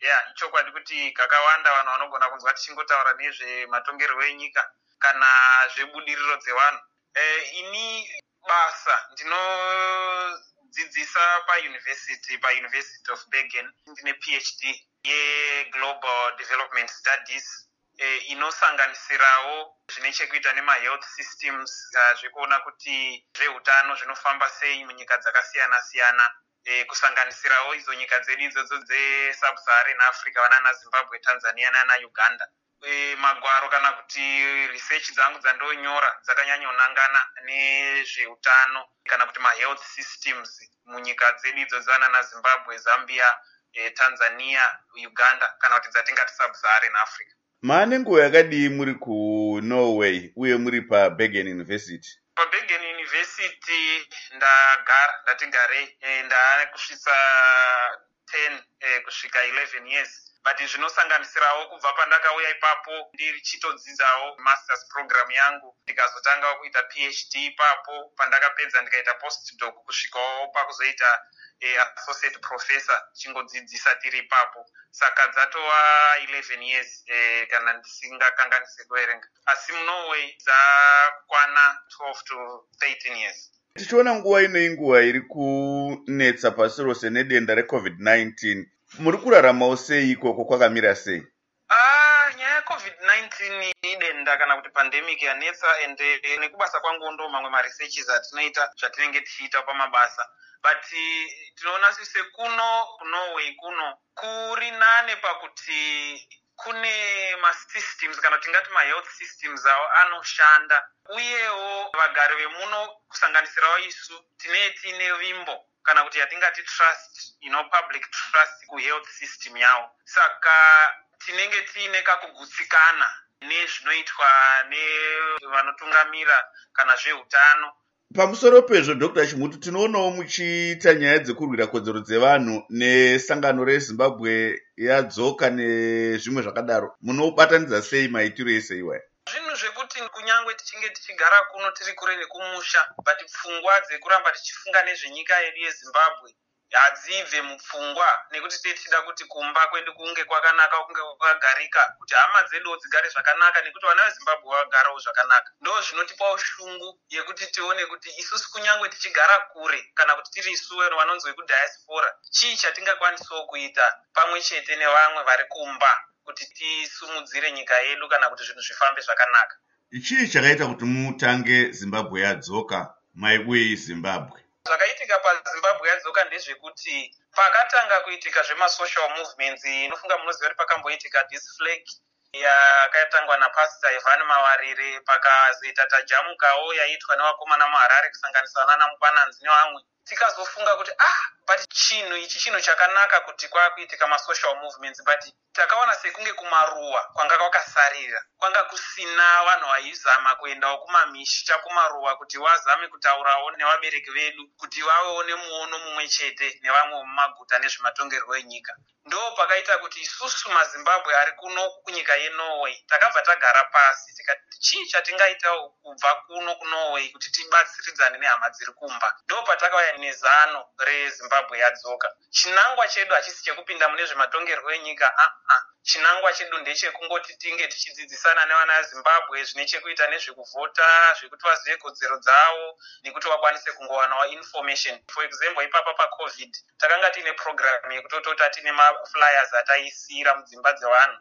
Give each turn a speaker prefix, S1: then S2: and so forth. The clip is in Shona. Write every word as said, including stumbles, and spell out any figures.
S1: yeah, ichokwadi kuti kakawanda vanhu vanogona kunzwa tichingotaura nezvematongerwo enyika kana zvebudiriro dzevanhu. Eh, ini basa ndinodzidzisa pauniversity pauniversity of Bergen ndine PhD yeGlobal Development Studies eh, inosanganisirawo zvine chekuita nemahealth systems uh, zvekuona kuti zveutano zvinofamba sei munyika dzakasiyana siyana. E, kusanganisirawo idzo nyika dzedu idzodzo dze-Sub-Saharan Africa vanana Zimbabwe, Tanzania nana Uganda. E, magwaro kana kuti research dzangu dzandonyora dzakanyanyonangana nezveutano kana kuti ma-health systems munyika dzedu idzodzo vanana Zimbabwe, Zambia, e, Tanzania, Uganda kana kuti dzatingati Sub-Saharan Africa.
S2: Maane nguva yakadii muri kuNorway uye muri paBergen University?
S1: PaBergen University ndagara ndatigarei e, ndakusvitsa ten e, kusvika eleven years, but zvinosanganisirawo kubva pandakauya ipapo ndiri chitodzidzawo masters program yangu ndikazotanga kuita PhD ipapo, pandakapedza ndikaita postdoc kusvikawo pakuzoita e, associate professor chingodzidzisa tiri ipapo. Saka dzatova eleven years e, kana ndisingakanganise kuverenga, asi muNorway dzakwana twelve to thirteen years.
S2: Tichiona nguva ino inguva iri kunetsa pasi rose nedenda reCovid nineteen, muri kuraramawo sei ikoko, kwakamira sei?
S1: Ah, nyaya yeCovid nineteen idenda kana kuti pandemic yanetsa, ende nekubasa kwangu ndo mamwe maresearches atinoita zvatinenge tichiita pamabasa, but tinoona sise kuno kuNorway kuno kuri nane pakuti kune masystems kana tingati ma-health systems awo anoshanda, uyewo vagari vemuno kusanganisirawo isu tine tine vimbo kana kuti yatingati trust, you know, public trust ku-health system yawo. Saka tinenge tiine kakugutsikana nezvinoitwa nevanotungamira kana zveutano.
S2: Pamusoro pezvo Doctor Chimutu, tinoonawo muchiita nyaya dzekurwira kodzero dzevanhu nesangano reZimbabwe yadzoka nezvimwe zvakadaro, munobatanidza sei maitiro ese iwaya?
S1: Zvinhu zvekuti kunyangwe tichinge tichigara kuno tiri kure nekumusha, but pfungwa dzekuramba tichifunga nezvenyika yedu yeZimbabwe hadzibve mupfungwa, nekuti tichida kuti kumba kwedu kunge kwakanaka, kunge kwakagarika, kuti hama dzedu dzigare zvakanaka, nekuti vana veZimbabwe vagarawo zvakanaka. Ndo zvinotipawo shungu yekuti tione kuti isusu kunyangwe tichigara kure kana kuti tiri isu vanonzwe kudiaspora, chii chatingakwanisawo kuita pamwe chete nevamwe vari kumba kuti tisumudzire nyika yedu kana kuti zvinhu zvifambe zvakanaka.
S2: Chii chakaita kuti mutange Zimbabwe yadzoka maibuye Zimbabwe?
S1: Zvakaitika paZimbabwe yadzoka ndezvekuti pakatanga kuitika zvemasocial movements, inofunga munoziva kuti pakamboitika this flag yakatangwa naPastor Evan Mawarire, pakazoita tajamukawo yaitwa nevakomana muHarare kusanganisa nana Mukwananzi nevamwe. Tikazofunga kuti ah, but chinhu ichi chinhu chakanaka kuti kwakuitika masocial movements, but takaona sekunge kumaruwa kwanga kwakasarira, kwanga kusina vanhu vaizama kuendawo kumamisha kumaruwa kuti vazame kutaurawo nevabereki vedu kuti vavewo nemuono mumwe chete nevamwe mumaguta nezvematongerwo enyika. Ndo pakaita kuti isusu maZimbabwe ari kuno kunyika yeNorway takabva tagara pasi tikati chii chatingaitawo kubva kuno kuNorway kuti tibatsiridzane nehama dziri kumba. Ndo patakauya nezano reZimbabwe yadzoka. Chinangwa chedu hachisi chekupinda mune zvematongerwo enyika, ah ah. Chinangwa chedu ndechekungoti tinge tichidzidzisana nevana veZimbabwe zvine chekuita nezvekuvhota, zvekuti vazive kodzero dzavo nekuti vakwanise kungowanawo information. For example, ipapa paCovid takanga tiine program yekutotota tiine maflyers ataisira mudzimba dzevanhu